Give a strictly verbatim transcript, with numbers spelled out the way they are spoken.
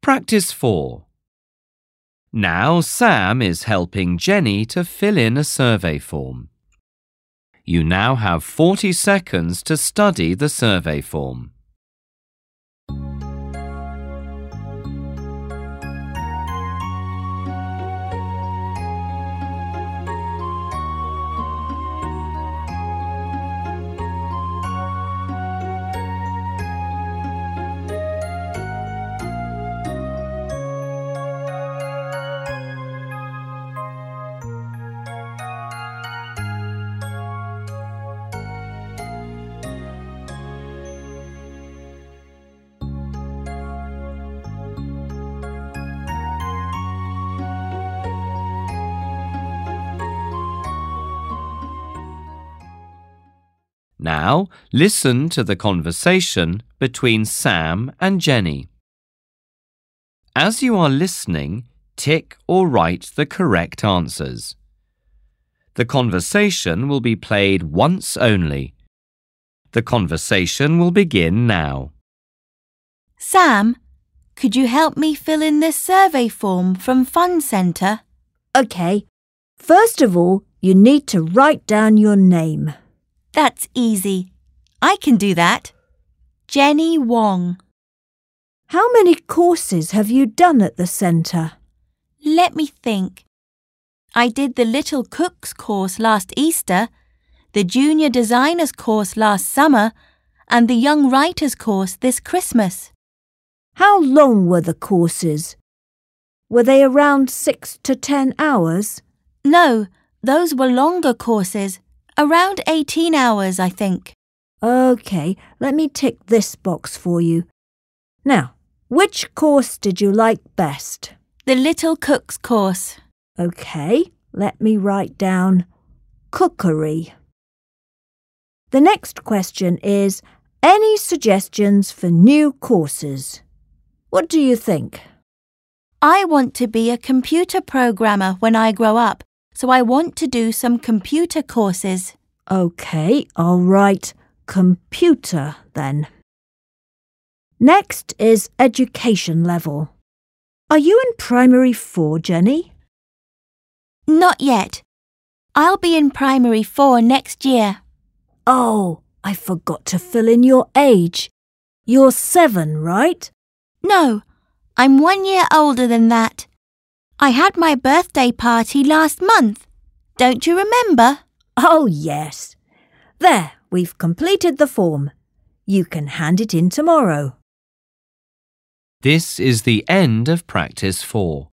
Practice four. Now Sam is helping Jenny to fill in a survey form. You now have forty seconds to study the survey form. Now, listen to the conversation between Sam and Jenny. As you are listening, tick or write the correct answers. The conversation will be played once only. The conversation will begin now. Sam, could you help me fill in this survey form from Fun Centre? OK. First of all, you need to write down your name. That's easy. I can do that. Jenny Wong. How many courses have you done at the centre? Let me think. I did the Little Cooks course last Easter, the Junior Designers course last summer, and the Young Writers course this Christmas. How long were the courses? Were they around six to ten hours? No, those were longer courses. Around eighteen hours, I think. OK, let me tick this box for you. Now, which course did you like best? The Little Cooks course. OK, let me write down cookery. The next question is, any suggestions for new courses? What do you think? I want to be a computer programmer when I grow up. So I want to do some computer courses. OK, I'll write computer then. Next is education level. Are you in primary four, Jenny? Not yet. I'll be in primary four next year. Oh, I forgot to fill in your age. You're seven, right? No, I'm one year older than that. I had my birthday party last month. Don't you remember? Oh, yes. There, we've completed the form. You can hand it in tomorrow. This is the end of practice four.